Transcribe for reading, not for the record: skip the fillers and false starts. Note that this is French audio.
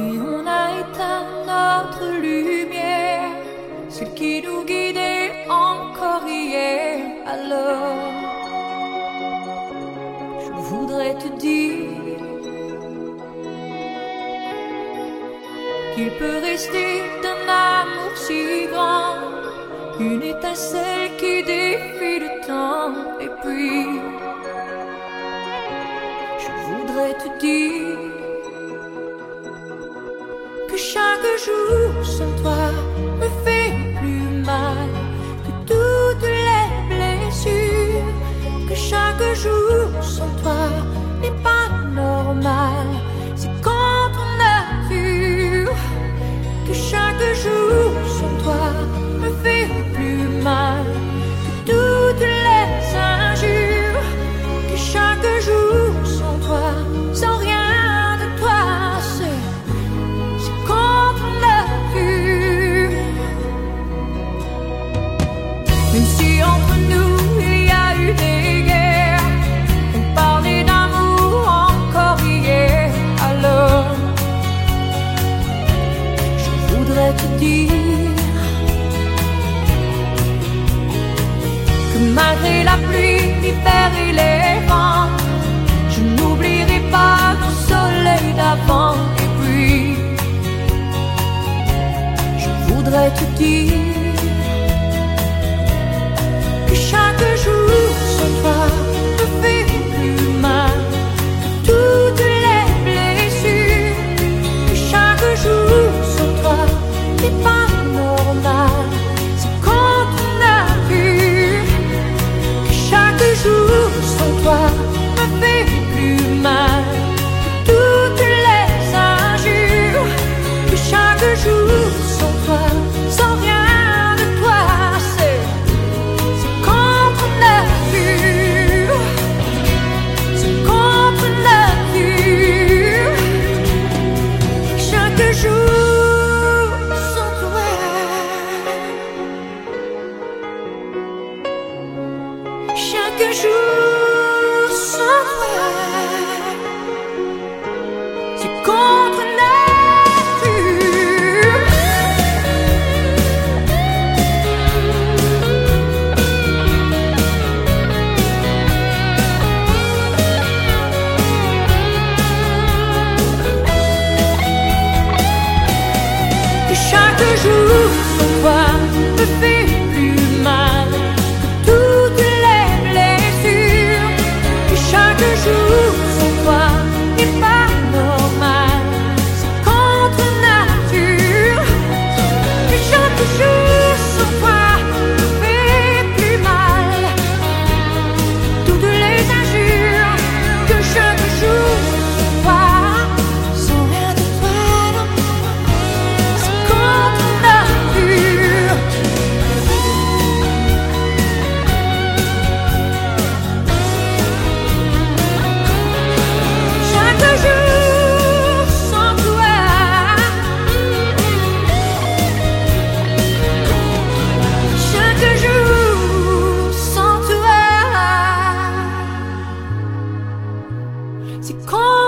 et on a éteint notre lumière, celle qui nous guidait encore hier. Alors, je voudrais te dire qu'il peut rester d'un amour si grand une étincelle qui défie le temps. Et puis, je voudrais te dire que chaque jour sans toi me fait plus mal que toutes les blessures, que chaque jour sans toi n'est pas normal. C'est quand on a vu que chaque jour sans toi me fait plus mal que toutes les injures, que chaque jour sans toi, sans rien de toi, c'est quand on a vu. Même si entre nous il y a eu des guerres, on parlait d'amour encore hier. Alors, je voudrais te dire que malgré la pluie, l'hiver et les vents, je n'oublierai pas nos soleils d'avant. Et puis, je voudrais te dire que chaque jour sans toi me fait plus mal que toutes les blessures, que chaque jour sans toi n'est pas normal. C'est quand on a vu que chaque jour sans toi me fait plus mal que toutes les injures, que chaque jour sans toi, sans rien de toi, c'est quand on a vu, c'est quand on a vu que chaque jour sans toi, chaque jour sans toi, c'est quand on a vu. Que chaque jour sans toi me fait plus mal que toutes les blessures, que chaque jour sans toi n'est pas normal. C'est quand on a vu que chaque jour sans toi me fait plus mal, toutes les injures, que chaque jour sans toi, sans rien de toi, c'est quand on a vu. Chaque jour sans toi, chaque jour sans toi, c'est quand